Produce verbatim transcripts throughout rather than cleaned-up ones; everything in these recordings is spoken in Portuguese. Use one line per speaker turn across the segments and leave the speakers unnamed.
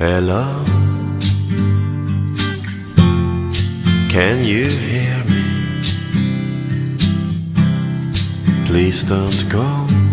Hello, can you hear me? Please don't go.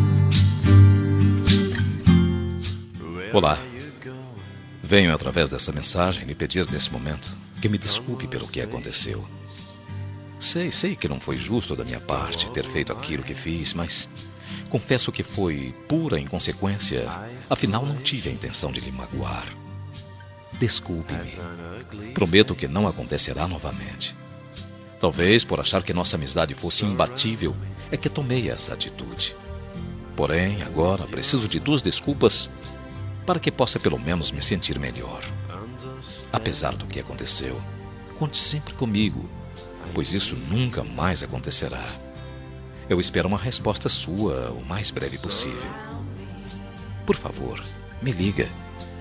Olá, venho através dessa mensagem lhe pedir nesse momento que me desculpe pelo que aconteceu. Sei, sei que não foi justo da minha parte ter feito aquilo que fiz, mas confesso que foi pura inconsequência, afinal não tive a intenção de lhe magoar. Desculpe-me. Prometo que não acontecerá novamente. Talvez por achar que nossa amizade fosse imbatível é que tomei essa atitude. Porém, agora preciso de duas desculpas para que possa pelo menos me sentir melhor. Apesar do que aconteceu, conte sempre comigo, pois isso nunca mais acontecerá. Eu espero uma resposta sua o mais breve possível. Por favor, me liga.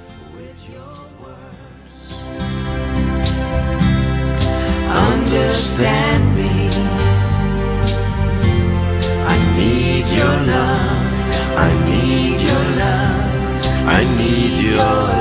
Understand me. I need your love. I need your love. I need your